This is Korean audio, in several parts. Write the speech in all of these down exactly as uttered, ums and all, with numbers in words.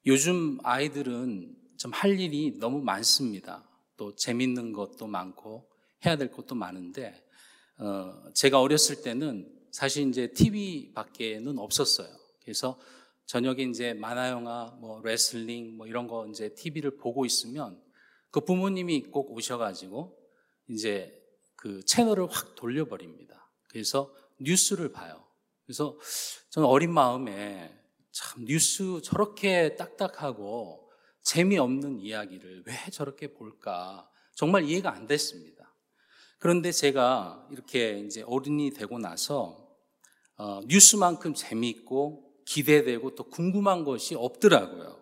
요즘 아이들은 좀 할 일이 너무 많습니다. 또 재밌는 것도 많고 해야 될 것도 많은데 어, 제가 어렸을 때는 사실 이제 티비 밖에는 없었어요. 그래서 저녁에 이제 만화영화, 뭐 레슬링, 뭐 이런 거 이제 티비를 보고 있으면 그 부모님이 꼭 오셔가지고 이제 그 채널을 확 돌려버립니다. 그래서 뉴스를 봐요. 그래서 저는 어린 마음에 참 뉴스 저렇게 딱딱하고 재미없는 이야기를 왜 저렇게 볼까 정말 이해가 안 됐습니다. 그런데 제가 이렇게 이제 어른이 되고 나서 어, 뉴스만큼 재미있고 기대되고 또 궁금한 것이 없더라고요.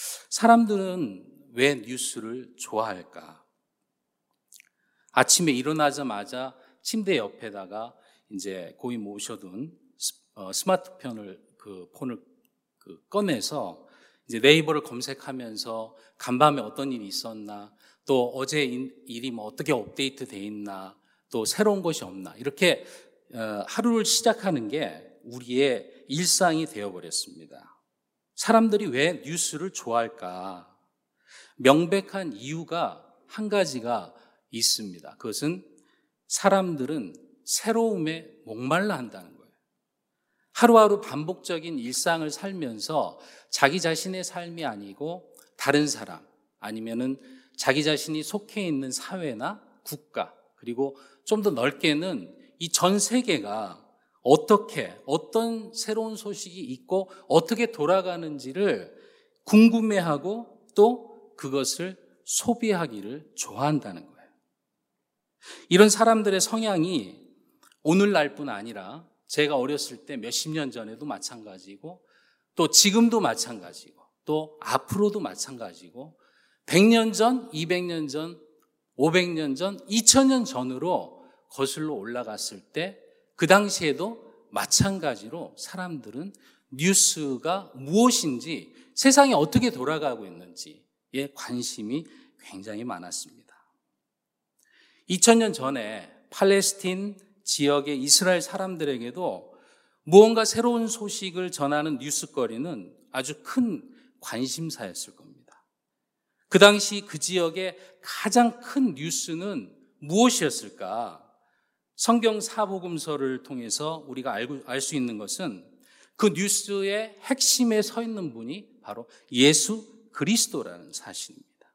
사람들은 왜 뉴스를 좋아할까? 아침에 일어나자마자 침대 옆에다가 이제 고이 모셔둔 어, 스마트폰을 그 폰을 그 꺼내서 이제 네이버를 검색하면서 간밤에 어떤 일이 있었나, 또 어제 일이 뭐 어떻게 업데이트 돼 있나, 또 새로운 것이 없나, 이렇게 어, 하루를 시작하는 게 우리의 일상이 되어버렸습니다. 사람들이 왜 뉴스를 좋아할까? 명백한 이유가 한 가지가 있습니다. 그것은 사람들은 새로움에 목말라 한다는 거예요. 하루하루 반복적인 일상을 살면서 자기 자신의 삶이 아니고 다른 사람, 아니면은 자기 자신이 속해 있는 사회나 국가, 그리고 좀 더 넓게는 이 전 세계가 어떻게, 어떤 새로운 소식이 있고 어떻게 돌아가는지를 궁금해하고 또 그것을 소비하기를 좋아한다는 거예요. 이런 사람들의 성향이 오늘날뿐 아니라 제가 어렸을 때 몇십 년 전에도 마찬가지고 또 지금도 마찬가지고 또 앞으로도 마찬가지고 백 년 전, 이백 년 전, 오백 년 전, 이천 년 전으로 거슬러 올라갔을 때 그 당시에도 마찬가지로 사람들은 뉴스가 무엇인지, 세상이 어떻게 돌아가고 있는지에 관심이 굉장히 많았습니다. 이천 년 전에 팔레스틴 지역의 이스라엘 사람들에게도 무언가 새로운 소식을 전하는 뉴스거리는 아주 큰 관심사였을 겁니다. 그 당시 그 지역의 가장 큰 뉴스는 무엇이었을까? 성경 사복음서를 통해서 우리가 알고, 알 수 있는 것은 그 뉴스의 핵심에 서 있는 분이 바로 예수 그리스도라는 사실입니다.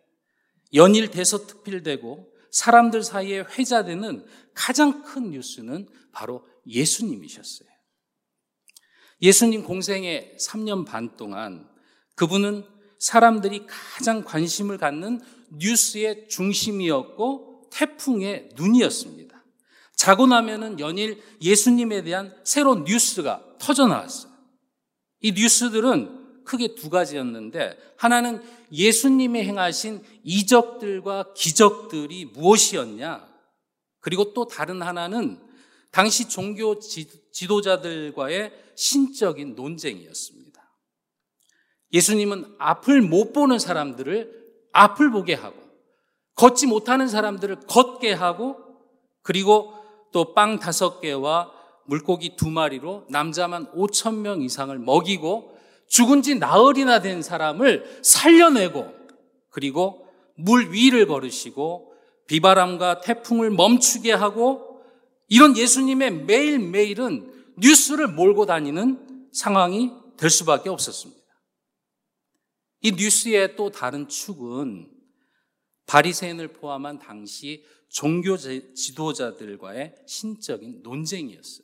연일 대서특필되고 사람들 사이에 회자되는 가장 큰 뉴스는 바로 예수님이셨어요. 예수님 공생의 삼 년 반 동안 그분은 사람들이 가장 관심을 갖는 뉴스의 중심이었고 태풍의 눈이었습니다. 자고 나면은 연일 예수님에 대한 새로운 뉴스가 터져 나왔어요. 이 뉴스들은 크게 두 가지였는데, 하나는 예수님이 행하신 이적들과 기적들이 무엇이었냐, 그리고 또 다른 하나는 당시 종교 지도자들과의 신적인 논쟁이었습니다. 예수님은 앞을 못 보는 사람들을 앞을 보게 하고, 걷지 못하는 사람들을 걷게 하고, 그리고 또 빵 다섯 개와 물고기 두 마리로 남자만 오천 명 이상을 먹이고 죽은 지 나흘이나 된 사람을 살려내고, 그리고 물 위를 걸으시고 비바람과 태풍을 멈추게 하고, 이런 예수님의 매일매일은 뉴스를 몰고 다니는 상황이 될 수밖에 없었습니다. 이 뉴스의 또 다른 축은 바리새인을 포함한 당시 종교 지도자들과의 신적인 논쟁이었어요.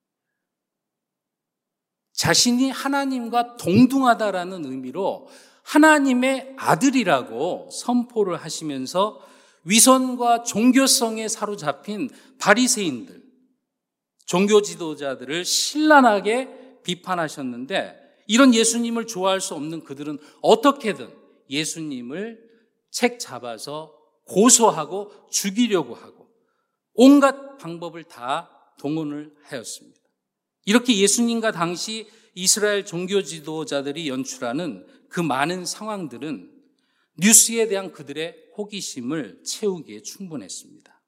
자신이 하나님과 동등하다라는 의미로 하나님의 아들이라고 선포를 하시면서 위선과 종교성에 사로잡힌 바리새인들, 종교 지도자들을 신랄하게 비판하셨는데, 이런 예수님을 좋아할 수 없는 그들은 어떻게든 예수님을 책 잡아서 고소하고 죽이려고 하고 온갖 방법을 다 동원을 하였습니다. 이렇게 예수님과 당시 이스라엘 종교 지도자들이 연출하는 그 많은 상황들은 뉴스에 대한 그들의 호기심을 채우기에 충분했습니다.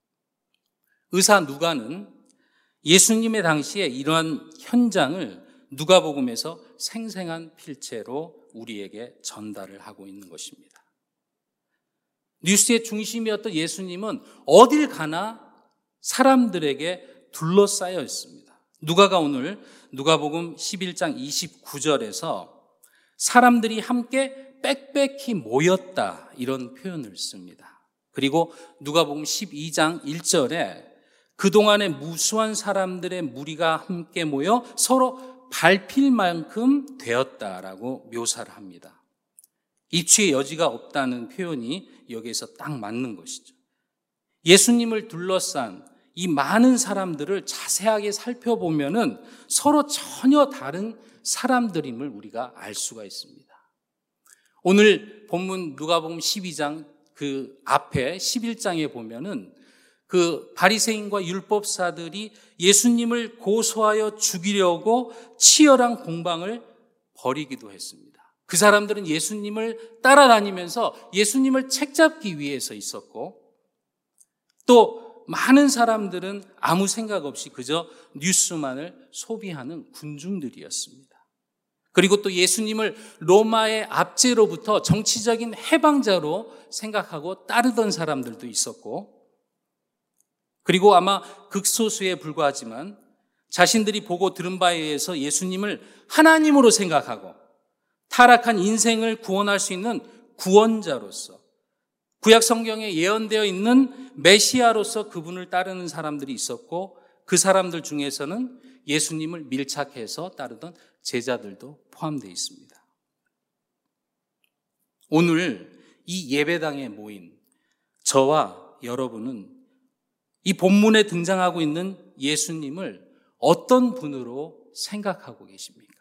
의사 누가는 예수님의 당시에 이러한 현장을 누가복음에서 생생한 필체로 우리에게 전달을 하고 있는 것입니다. 뉴스의 중심이었던 예수님은 어딜 가나 사람들에게 둘러싸여 있습니다. 누가가 오늘 누가복음 십일 장 이십구 절에서 사람들이 함께 빽빽히 모였다 이런 표현을 씁니다. 그리고 누가복음 십이 장 일 절에 그동안에 무수한 사람들의 무리가 함께 모여 서로 밟힐 만큼 되었다라고 묘사를 합니다. 입추의 여지가 없다는 표현이 여기에서 딱 맞는 것이죠. 예수님을 둘러싼 이 많은 사람들을 자세하게 살펴보면은 서로 전혀 다른 사람들임을 우리가 알 수가 있습니다. 오늘 본문 누가복음 십이 장 그 앞에 십일 장에 보면은 그 바리새인과 율법사들이 예수님을 고소하여 죽이려고 치열한 공방을 벌이기도 했습니다. 그 사람들은 예수님을 따라다니면서 예수님을 책잡기 위해서 있었고, 또 많은 사람들은 아무 생각 없이 그저 뉴스만을 소비하는 군중들이었습니다. 그리고 또 예수님을 로마의 압제로부터 정치적인 해방자로 생각하고 따르던 사람들도 있었고, 그리고 아마 극소수에 불과하지만 자신들이 보고 들은 바에 의해서 예수님을 하나님으로 생각하고 타락한 인생을 구원할 수 있는 구원자로서, 구약 성경에 예언되어 있는 메시아로서 그분을 따르는 사람들이 있었고, 그 사람들 중에서는 예수님을 밀착해서 따르던 제자들도 포함되어 있습니다. 오늘 이 예배당에 모인 저와 여러분은 이 본문에 등장하고 있는 예수님을 어떤 분으로 생각하고 계십니까?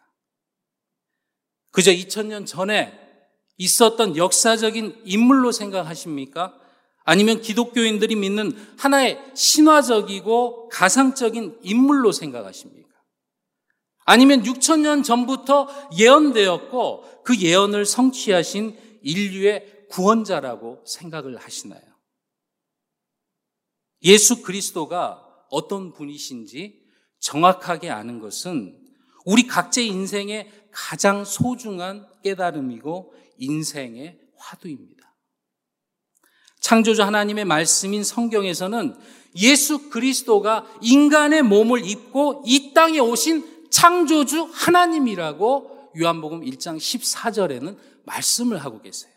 그저 이천 년 전에 있었던 역사적인 인물로 생각하십니까? 아니면 기독교인들이 믿는 하나의 신화적이고 가상적인 인물로 생각하십니까? 아니면 육천 년 전부터 예언되었고 그 예언을 성취하신 인류의 구원자라고 생각을 하시나요? 예수 그리스도가 어떤 분이신지 정확하게 아는 것은 우리 각자의 인생의 가장 소중한 깨달음이고 인생의 화두입니다. 창조주 하나님의 말씀인 성경에서는 예수 그리스도가 인간의 몸을 입고 이 땅에 오신 창조주 하나님이라고 요한복음 일 장 십사 절에는 말씀을 하고 계세요.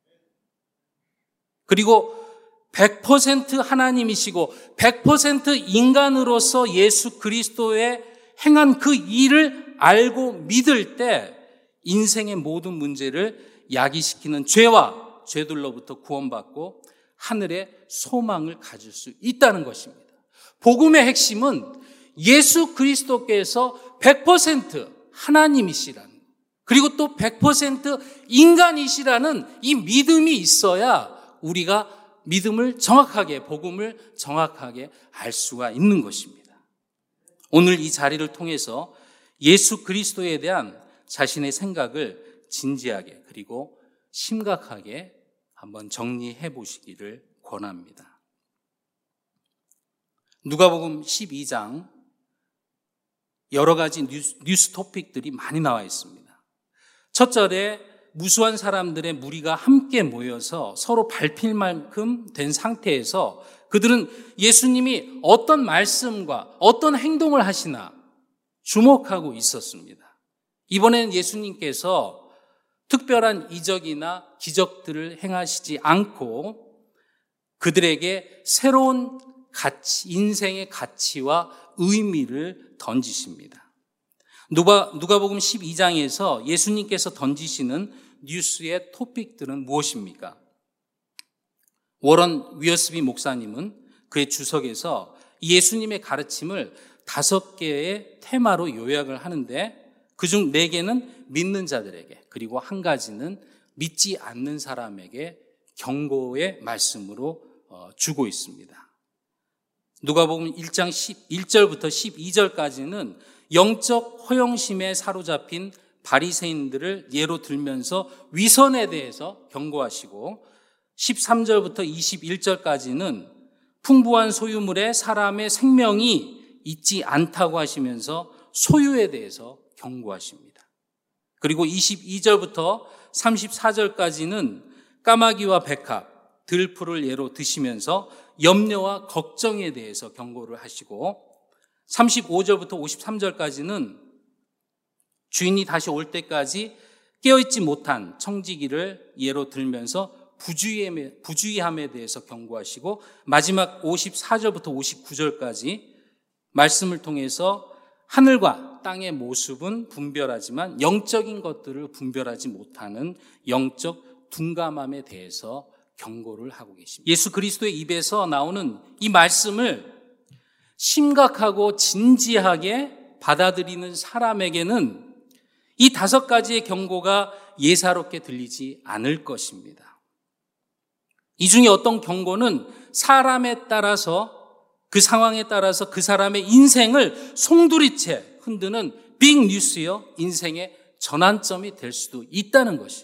그리고 백 퍼센트 하나님이시고 백 퍼센트 인간으로서 예수 그리스도의 행한 그 일을 알고 믿을 때 인생의 모든 문제를 야기시키는 죄와 죄들로부터 구원받고 하늘의 소망을 가질 수 있다는 것입니다. 복음의 핵심은 예수 그리스도께서 백 퍼센트 하나님이시라는, 그리고 또 백 퍼센트 인간이시라는 이 믿음이 있어야 우리가 믿음을 정확하게, 복음을 정확하게 알 수가 있는 것입니다. 오늘 이 자리를 통해서 예수 그리스도에 대한 자신의 생각을 진지하게 그리고 심각하게 한번 정리해 보시기를 권합니다. 누가복음 십이 장 여러 가지 뉴스, 뉴스 토픽들이 많이 나와 있습니다. 첫 절에 무수한 사람들의 무리가 함께 모여서 서로 밟힐 만큼 된 상태에서 그들은 예수님이 어떤 말씀과 어떤 행동을 하시나 주목하고 있었습니다. 이번에는 예수님께서 특별한 이적이나 기적들을 행하시지 않고 그들에게 새로운 가치, 인생의 가치와 의미를 던지십니다. 누가, 누가복음 십이 장에서 예수님께서 던지시는 뉴스의 토픽들은 무엇입니까? 워런 위어스비 목사님은 그의 주석에서 예수님의 가르침을 다섯 개의 테마로 요약을 하는데 그중 네 개는 믿는 자들에게, 그리고 한 가지는 믿지 않는 사람에게 경고의 말씀으로 주고 있습니다. 누가복음 일 장 일 절부터 십이 절까지는 영적 허영심에 사로잡힌 바리새인들을 예로 들면서 위선에 대해서 경고하시고, 십삼 절부터 이십일 절까지는 풍부한 소유물에 사람의 생명이 있지 않다고 하시면서 소유에 대해서 경고하십니다. 그리고 이십이 절부터 삼십사 절까지는 까마귀와 백합, 들풀을 예로 드시면서 염려와 걱정에 대해서 경고를 하시고, 삼십오 절부터 오십삼 절까지는 주인이 다시 올 때까지 깨어있지 못한 청지기를 예로 들면서 부주의함에, 부주의함에 대해서 경고하시고, 마지막 오십사 절부터 오십구 절까지 말씀을 통해서 하늘과 땅의 모습은 분별하지만 영적인 것들을 분별하지 못하는 영적 둔감함에 대해서 경고를 하고 계십니다. 예수 그리스도의 입에서 나오는 이 말씀을 심각하고 진지하게 받아들이는 사람에게는 이 다섯 가지의 경고가 예사롭게 들리지 않을 것입니다. 이 중에 어떤 경고는 사람에 따라서, 그 상황에 따라서 그 사람의 인생을 송두리째 흔드는 빅 뉴스여 인생의 전환점이 될 수도 있다는 것이.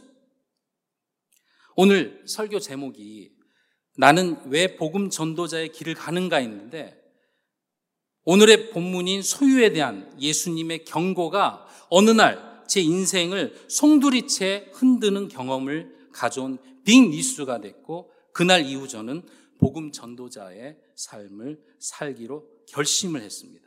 오늘 설교 제목이 나는 왜 복음 전도자의 길을 가는가인데, 오늘의 본문인 소유에 대한 예수님의 경고가 어느 날 제 인생을 송두리째 흔드는 경험을 가져온 빅 뉴스가 됐고, 그날 이후 저는 복음 전도자의 삶을 살기로 결심을 했습니다.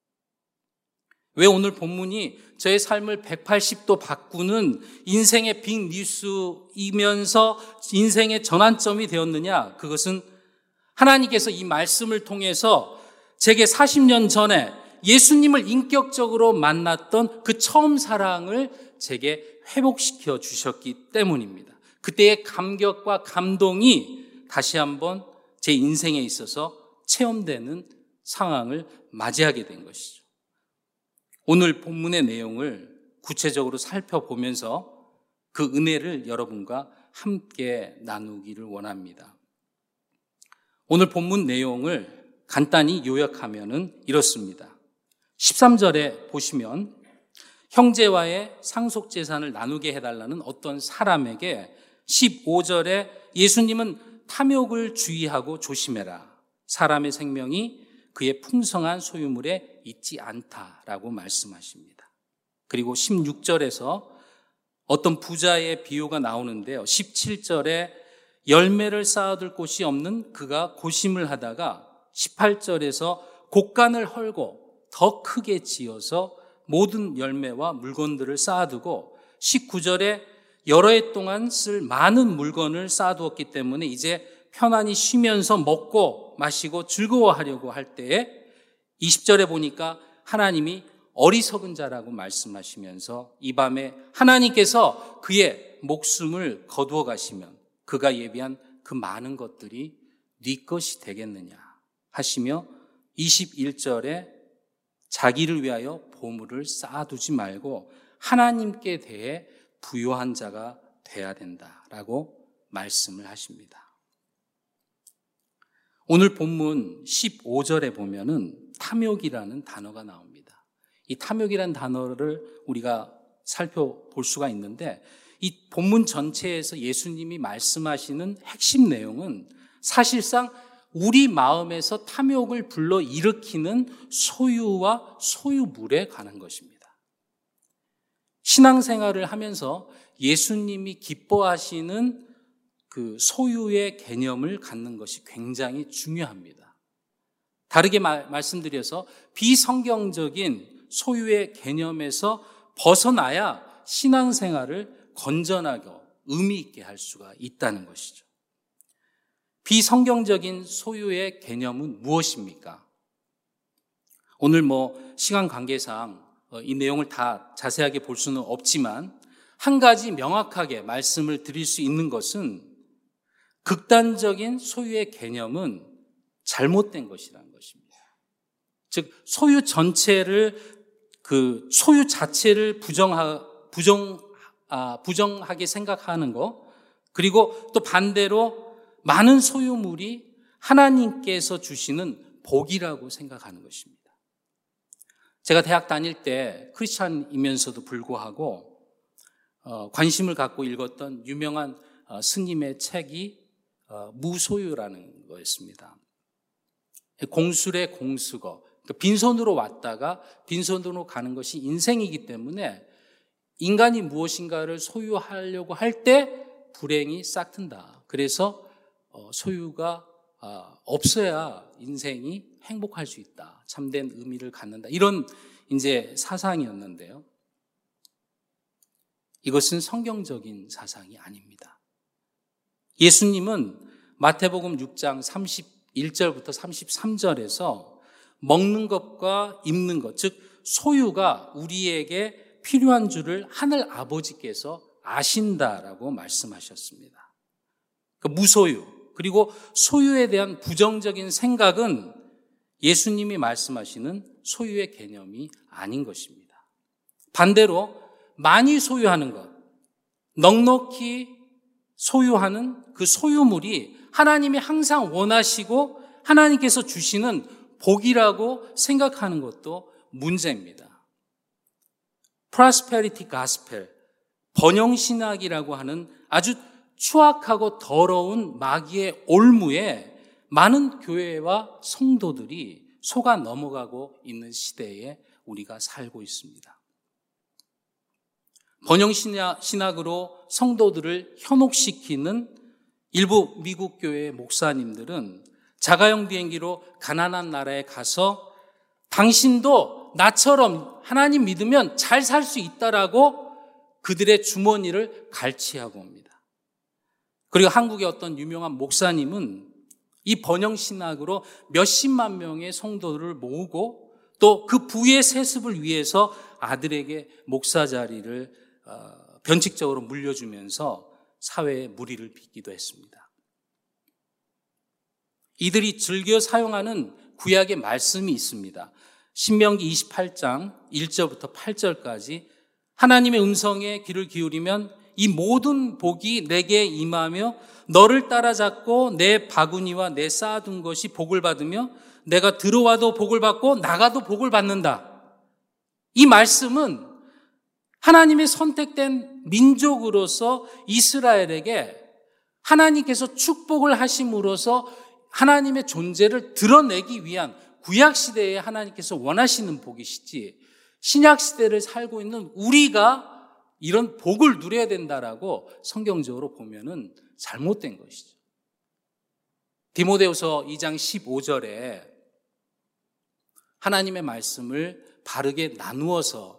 왜 오늘 본문이 저의 삶을 백팔십 도 바꾸는 인생의 빅 뉴스이면서 인생의 전환점이 되었느냐? 그것은 하나님께서 이 말씀을 통해서 제게 사십 년 전에 예수님을 인격적으로 만났던 그 처음 사랑을 제게 회복시켜 주셨기 때문입니다. 그때의 감격과 감동이 다시 한번 제 인생에 있어서 체험되는 상황을 맞이하게 된 것이죠. 오늘 본문의 내용을 구체적으로 살펴보면서 그 은혜를 여러분과 함께 나누기를 원합니다. 오늘 본문 내용을 간단히 요약하면은 이렇습니다. 십삼 절에 보시면 형제와의 상속재산을 나누게 해달라는 어떤 사람에게 십오 절에 예수님은 탐욕을 주의하고 조심해라. 사람의 생명이 그의 풍성한 소유물에 있지 않다라고 말씀하십니다. 그리고 십육 절에서 어떤 부자의 비유가 나오는데요. 십칠 절에 열매를 쌓아둘 곳이 없는 그가 고심을 하다가 십팔 절에서 곡간을 헐고 더 크게 지어서 모든 열매와 물건들을 쌓아두고 십구 절에 여러 해 동안 쓸 많은 물건을 쌓아두었기 때문에 이제 편안히 쉬면서 먹고 마시고 즐거워하려고 할 때에 이십 절에 보니까 하나님이 어리석은 자라고 말씀하시면서 이 밤에 하나님께서 그의 목숨을 거두어 가시면 그가 예비한 그 많은 것들이 네 것이 되겠느냐 하시며 이십일 절에 자기를 위하여 보물을 쌓아두지 말고 하나님께 대해 부요한 자가 돼야 된다라고 말씀을 하십니다. 오늘 본문 십오 절에 보면은 탐욕이라는 단어가 나옵니다. 이 탐욕이라는 단어를 우리가 살펴볼 수가 있는데 이 본문 전체에서 예수님이 말씀하시는 핵심 내용은 사실상 우리 마음에서 탐욕을 불러일으키는 소유와 소유물에 관한 것입니다. 신앙생활을 하면서 예수님이 기뻐하시는 그 소유의 개념을 갖는 것이 굉장히 중요합니다. 다르게 말, 말씀드려서 비성경적인 소유의 개념에서 벗어나야 신앙생활을 건전하게 의미 있게 할 수가 있다는 것이죠. 비성경적인 소유의 개념은 무엇입니까? 오늘 뭐 시간 관계상 이 내용을 다 자세하게 볼 수는 없지만 한 가지 명확하게 말씀을 드릴 수 있는 것은 극단적인 소유의 개념은 잘못된 것이라는 것입니다. 즉 소유 전체를 그 소유 자체를 부정하, 부정, 아, 부정하게 생각하는 것, 그리고 또 반대로 많은 소유물이 하나님께서 주시는 복이라고 생각하는 것입니다. 제가 대학 다닐 때 크리스찬이면서도 불구하고 어, 관심을 갖고 읽었던 유명한 어, 스님의 책이 어, 무소유라는 거였습니다. 공술의 공수거, 빈손으로 왔다가 빈손으로 가는 것이 인생이기 때문에 인간이 무엇인가를 소유하려고 할 때 불행이 싹튼다. 그래서 소유가 없어야 인생이 행복할 수 있다. 참된 의미를 갖는다. 이런 이제 사상이었는데요. 이것은 성경적인 사상이 아닙니다. 예수님은 마태복음 육 장 삼십일 절부터 삼십삼 절에서 먹는 것과 입는 것, 즉 소유가 우리에게 필요한 줄을 하늘 아버지께서 아신다라고 말씀하셨습니다. 그 무소유, 그리고 소유에 대한 부정적인 생각은 예수님이 말씀하시는 소유의 개념이 아닌 것입니다. 반대로 많이 소유하는 것, 넉넉히 소유하는 그 소유물이 하나님이 항상 원하시고 하나님께서 주시는 복이라고 생각하는 것도 문제입니다. 프로스페리티 가스펠, 번영신학이라고 하는 아주 추악하고 더러운 마귀의 올무에 많은 교회와 성도들이 속아 넘어가고 있는 시대에 우리가 살고 있습니다. 번영신학으로 성도들을 현혹시키는 일부 미국 교회의 목사님들은 자가용 비행기로 가난한 나라에 가서 당신도 나처럼 하나님 믿으면 잘 살 수 있다라고 그들의 주머니를 갈취하고 옵니다. 그리고 한국의 어떤 유명한 목사님은 이 번영신학으로 몇십만 명의 성도들을 모으고 또 그 부의 세습을 위해서 아들에게 목사 자리를 변칙적으로 물려주면서 사회에 물의를 빚기도 했습니다. 이들이 즐겨 사용하는 구약의 말씀이 있습니다. 신명기 이십팔 장 일 절부터 팔 절까지 하나님의 음성에 귀를 기울이면 이 모든 복이 내게 임하며 너를 따라잡고 내 바구니와 내 쌓아둔 것이 복을 받으며 내가 들어와도 복을 받고 나가도 복을 받는다. 이 말씀은 하나님의 선택된 민족으로서 이스라엘에게 하나님께서 축복을 하심으로써 하나님의 존재를 드러내기 위한 구약시대에 하나님께서 원하시는 복이시지 신약시대를 살고 있는 우리가 이런 복을 누려야 된다라고 성경적으로 보면은 잘못된 것이죠. 디모데후서 이 장 십오 절에 하나님의 말씀을 바르게 나누어서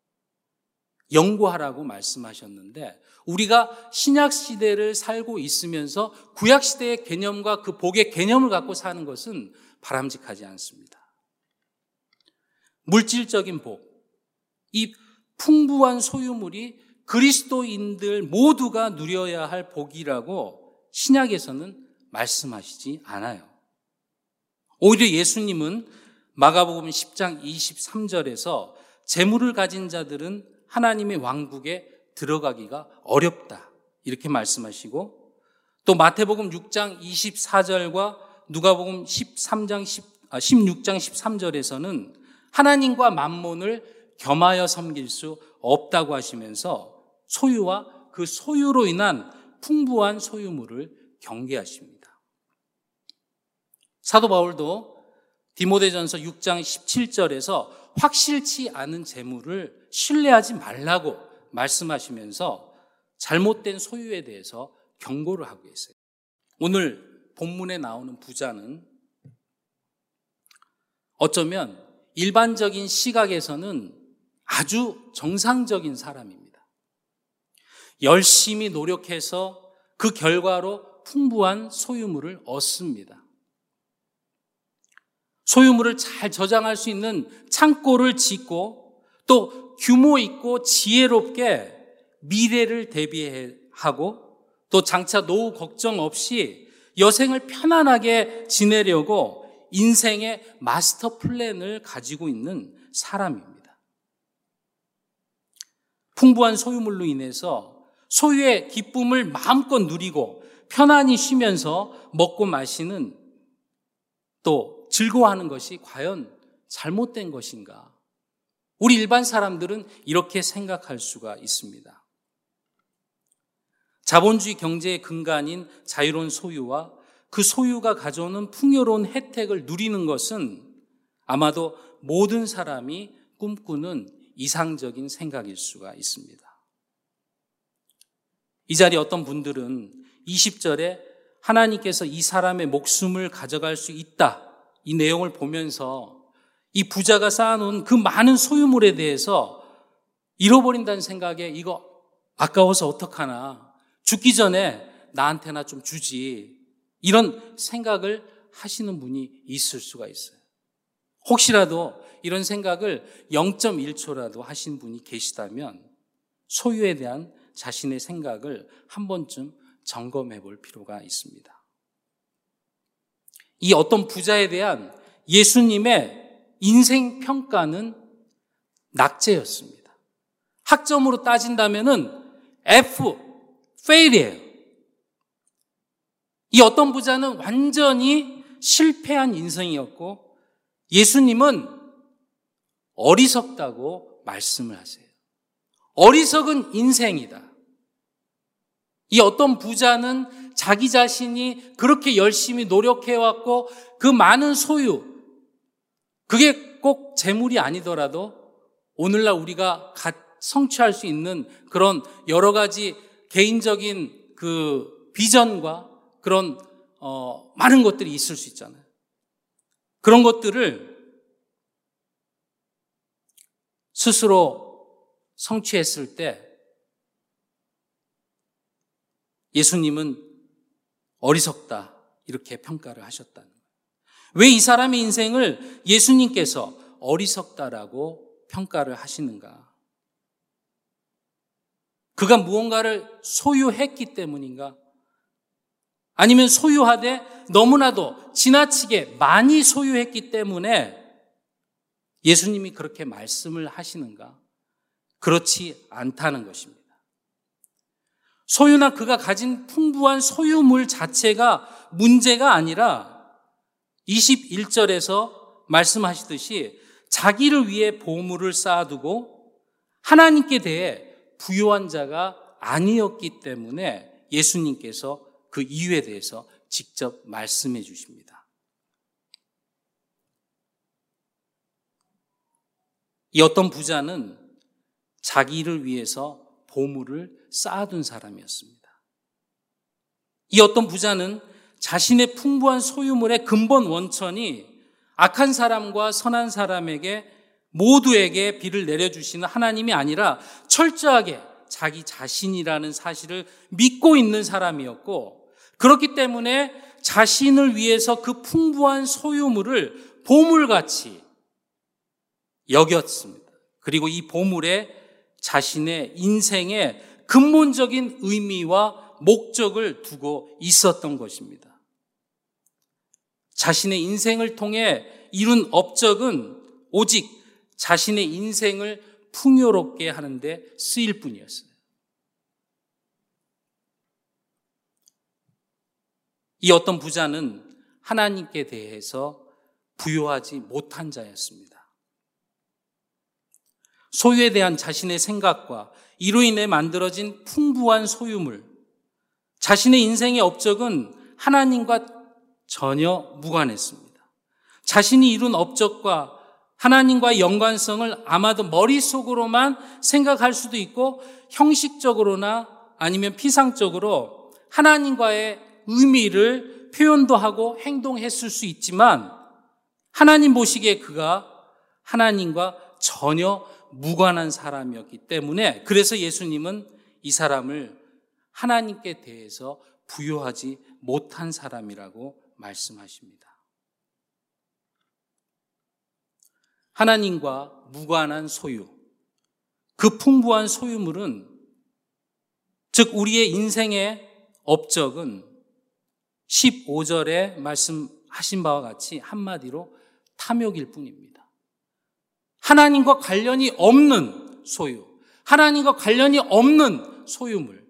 연구하라고 말씀하셨는데 우리가 신약시대를 살고 있으면서 구약시대의 개념과 그 복의 개념을 갖고 사는 것은 바람직하지 않습니다. 물질적인 복, 이 풍부한 소유물이 그리스도인들 모두가 누려야 할 복이라고 신약에서는 말씀하시지 않아요. 오히려 예수님은 마가복음 십 장 이십삼 절에서 재물을 가진 자들은 하나님의 왕국에 들어가기가 어렵다 이렇게 말씀하시고 또 마태복음 육 장 이십사 절과 누가복음 십삼 장 십육 장 십삼 절에서는 하나님과 만몬을 겸하여 섬길 수 없다고 하시면서 소유와 그 소유로 인한 풍부한 소유물을 경계하십니다. 사도 바울도 디모데전서 육 장 십칠 절에서 확실치 않은 재물을 신뢰하지 말라고 말씀하시면서 잘못된 소유에 대해서 경고를 하고 계세요. 오늘 본문에 나오는 부자는 어쩌면 일반적인 시각에서는 아주 정상적인 사람입니다. 열심히 노력해서 그 결과로 풍부한 소유물을 얻습니다. 소유물을 잘 저장할 수 있는 창고를 짓고 또 규모 있고 지혜롭게 미래를 대비하고 또 장차 노후 걱정 없이 여생을 편안하게 지내려고 인생의 마스터 플랜을 가지고 있는 사람입니다. 풍부한 소유물로 인해서 소유의 기쁨을 마음껏 누리고 편안히 쉬면서 먹고 마시는 또 즐거워하는 것이 과연 잘못된 것인가? 우리 일반 사람들은 이렇게 생각할 수가 있습니다. 자본주의 경제의 근간인 자유로운 소유와 그 소유가 가져오는 풍요로운 혜택을 누리는 것은 아마도 모든 사람이 꿈꾸는 이상적인 생각일 수가 있습니다. 이 자리에 어떤 분들은 이십 절에 하나님께서 이 사람의 목숨을 가져갈 수 있다, 이 내용을 보면서 이 부자가 쌓아놓은 그 많은 소유물에 대해서 잃어버린다는 생각에 이거 아까워서 어떡하나, 죽기 전에 나한테나 좀 주지, 이런 생각을 하시는 분이 있을 수가 있어요. 혹시라도 이런 생각을 영 점 일 초라도 하신 분이 계시다면 소유에 대한 자신의 생각을 한 번쯤 점검해 볼 필요가 있습니다. 이 어떤 부자에 대한 예수님의 인생 평가는 낙제였습니다. 학점으로 따진다면은 F, fail이에요. 이 어떤 부자는 완전히 실패한 인생이었고 예수님은 어리석다고 말씀을 하세요. 어리석은 인생이다. 이 어떤 부자는 자기 자신이 그렇게 열심히 노력해왔고 그 많은 소유, 그게 꼭 재물이 아니더라도 오늘날 우리가 성취할 수 있는 그런 여러 가지 개인적인 그 비전과 그런 어, 많은 것들이 있을 수 있잖아요. 그런 것들을 스스로 성취했을 때 예수님은 어리석다 이렇게 평가를 하셨다는 거예요. 왜 이 사람의 인생을 예수님께서 어리석다라고 평가를 하시는가? 그가 무언가를 소유했기 때문인가? 아니면 소유하되 너무나도 지나치게 많이 소유했기 때문에 예수님이 그렇게 말씀을 하시는가? 그렇지 않다는 것입니다. 소유나 그가 가진 풍부한 소유물 자체가 문제가 아니라 이십일 절에서 말씀하시듯이 자기를 위해 보물을 쌓아두고 하나님께 대해 부요한 자가 아니었기 때문에 예수님께서 그 이유에 대해서 직접 말씀해 주십니다. 이 어떤 부자는 자기를 위해서 보물을 쌓아둔 사람이었습니다. 이 어떤 부자는 자신의 풍부한 소유물의 근본 원천이 악한 사람과 선한 사람에게 모두에게 비를 내려주시는 하나님이 아니라 철저하게 자기 자신이라는 사실을 믿고 있는 사람이었고, 그렇기 때문에 자신을 위해서 그 풍부한 소유물을 보물같이 여겼습니다. 그리고 이 보물에 자신의 인생의 근본적인 의미와 목적을 두고 있었던 것입니다. 자신의 인생을 통해 이룬 업적은 오직 자신의 인생을 풍요롭게 하는데 쓰일 뿐이었어요. 이 어떤 부자는 하나님께 대해서 부요하지 못한 자였습니다. 소유에 대한 자신의 생각과 이로 인해 만들어진 풍부한 소유물, 자신의 인생의 업적은 하나님과 전혀 무관했습니다. 자신이 이룬 업적과 하나님과의 연관성을 아마도 머릿속으로만 생각할 수도 있고 형식적으로나 아니면 피상적으로 하나님과의 의미를 표현도 하고 행동했을 수 있지만 하나님 보시기에 그가 하나님과 전혀 무관한 사람이었기 때문에 그래서 예수님은 이 사람을 하나님께 대해서 부요하지 못한 사람이라고 말씀하십니다. 하나님과 무관한 소유, 그 풍부한 소유물은, 즉 우리의 인생의 업적은 십오 절에 말씀하신 바와 같이 한마디로 탐욕일 뿐입니다. 하나님과 관련이 없는 소유, 하나님과 관련이 없는 소유물,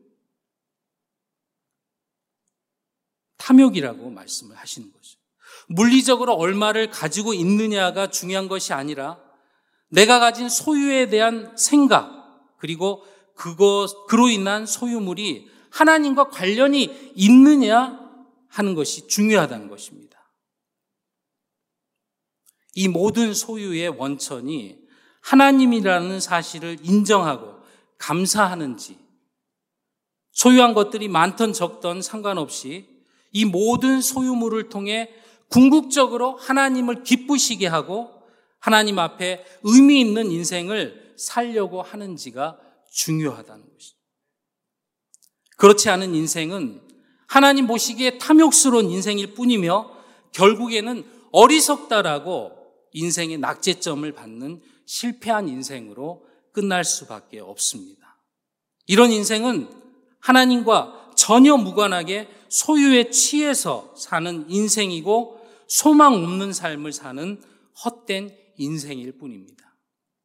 탐욕이라고 말씀을 하시는 거죠. 물리적으로 얼마를 가지고 있느냐가 중요한 것이 아니라 내가 가진 소유에 대한 생각, 그리고 그것, 그로 인한 소유물이 하나님과 관련이 있느냐 하는 것이 중요하다는 것입니다. 이 모든 소유의 원천이 하나님이라는 사실을 인정하고 감사하는지, 소유한 것들이 많던 적던 상관없이 이 모든 소유물을 통해 궁극적으로 하나님을 기쁘시게 하고 하나님 앞에 의미 있는 인생을 살려고 하는지가 중요하다는 것이죠. 그렇지 않은 인생은 하나님 보시기에 탐욕스러운 인생일 뿐이며 결국에는 어리석다라고 인생의 낙제점을 받는 실패한 인생으로 끝날 수밖에 없습니다. 이런 인생은 하나님과 전혀 무관하게 소유에 취해서 사는 인생이고 소망 없는 삶을 사는 헛된 인생일 뿐입니다.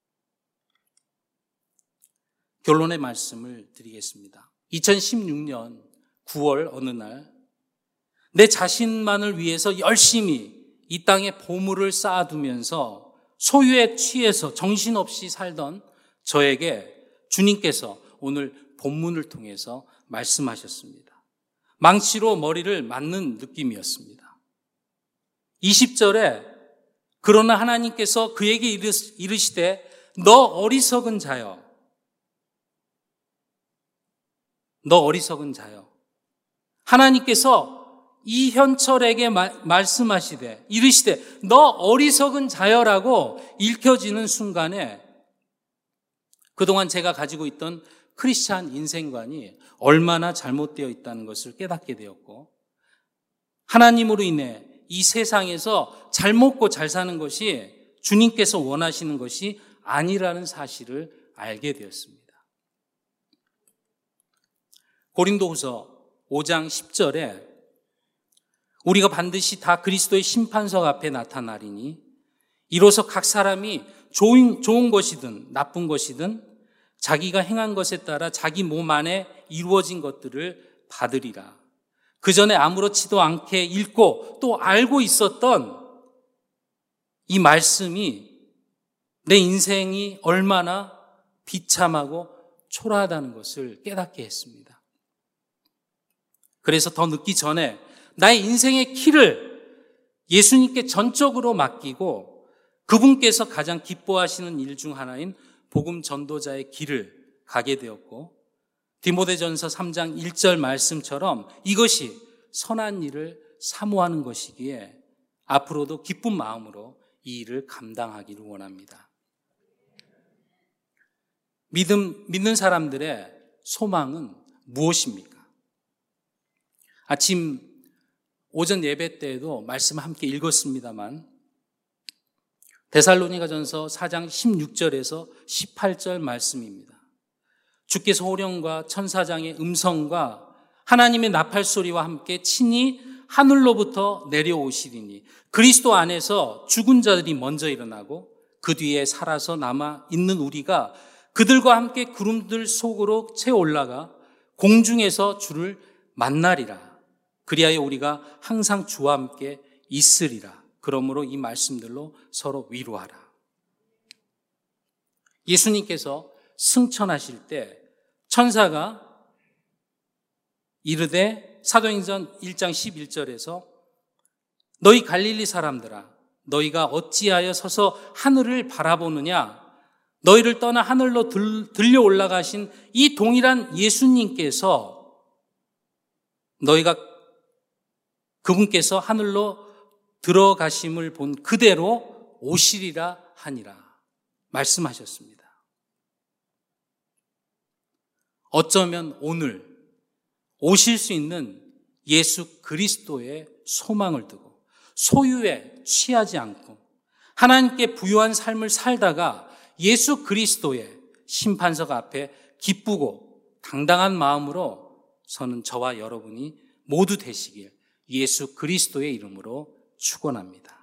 결론의 말씀을 드리겠습니다. 이천십육 년 구월 어느 날 내 자신만을 위해서 열심히 이 땅에 보물을 쌓아두면서 소유에 취해서 정신없이 살던 저에게 주님께서 오늘 본문을 통해서 말씀하셨습니다. 망치로 머리를 맞는 느낌이었습니다. 이십 절에 그러나 하나님께서 그에게 이르시되 너 어리석은 자여, 너 어리석은 자여. 하나님께서 이현철에게 마, 말씀하시되 이르시되 너 어리석은 자여라고 읽혀지는 순간에 그동안 제가 가지고 있던 크리스찬 인생관이 얼마나 잘못되어 있다는 것을 깨닫게 되었고, 하나님으로 인해 이 세상에서 잘 먹고 잘 사는 것이 주님께서 원하시는 것이 아니라는 사실을 알게 되었습니다. 고린도후서 오 장 십 절에 우리가 반드시 다 그리스도의 심판석 앞에 나타나리니 이로써 각 사람이 좋은, 좋은 것이든 나쁜 것이든 자기가 행한 것에 따라 자기 몸 안에 이루어진 것들을 받으리라. 그 전에 아무렇지도 않게 읽고 또 알고 있었던 이 말씀이 내 인생이 얼마나 비참하고 초라하다는 것을 깨닫게 했습니다. 그래서 더 늦기 전에 나의 인생의 키를 예수님께 전적으로 맡기고 그분께서 가장 기뻐하시는 일 중 하나인 복음 전도자의 길을 가게 되었고, 디모데전서 삼 장 일 절 말씀처럼 이것이 선한 일을 사모하는 것이기에 앞으로도 기쁜 마음으로 이 일을 감당하기를 원합니다. 믿음, 믿는 사람들의 소망은 무엇입니까? 아침 오전 예배 때에도 말씀 함께 읽었습니다만 데살로니가전서 사 장 십육 절에서 십팔 절 말씀입니다. 주께서 호령과 천사장의 음성과 하나님의 나팔소리와 함께 친히 하늘로부터 내려오시리니 그리스도 안에서 죽은 자들이 먼저 일어나고 그 뒤에 살아서 남아 있는 우리가 그들과 함께 구름들 속으로 채 올라가 공중에서 주를 만나리라. 그리하여 우리가 항상 주와 함께 있으리라. 그러므로 이 말씀들로 서로 위로하라. 예수님께서 승천하실 때 천사가 이르되 사도행전 일 장 십일 절에서 너희 갈릴리 사람들아 너희가 어찌하여 서서 하늘을 바라보느냐, 너희를 떠나 하늘로 들, 들려 올라가신 이 동일한 예수님께서 너희가 그분께서 하늘로 들어가심을 본 그대로 오시리라 하니라 말씀하셨습니다. 어쩌면 오늘 오실 수 있는 예수 그리스도의 소망을 두고 소유에 취하지 않고 하나님께 부유한 삶을 살다가 예수 그리스도의 심판석 앞에 기쁘고 당당한 마음으로 서는 저와 여러분이 모두 되시길 예수 그리스도의 이름으로 축원합니다.